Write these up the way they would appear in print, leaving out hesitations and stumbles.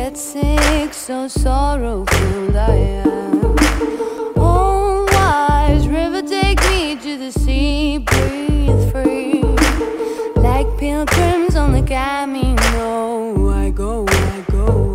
get sick, so sorrowful I am. Oh, wise river, take me to the sea, breathe free. Like pilgrims on the Camino, I go, I go.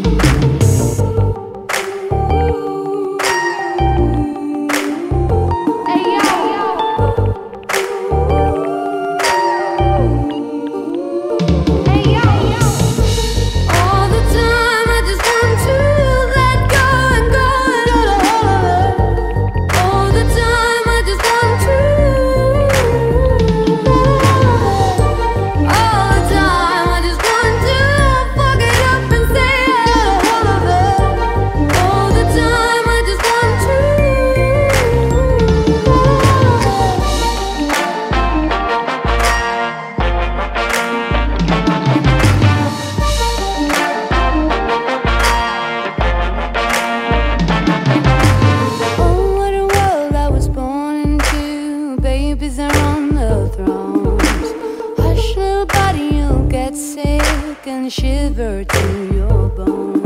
Babies are on the thrones. Hush, little body, you'll get sick and shiver to your bones.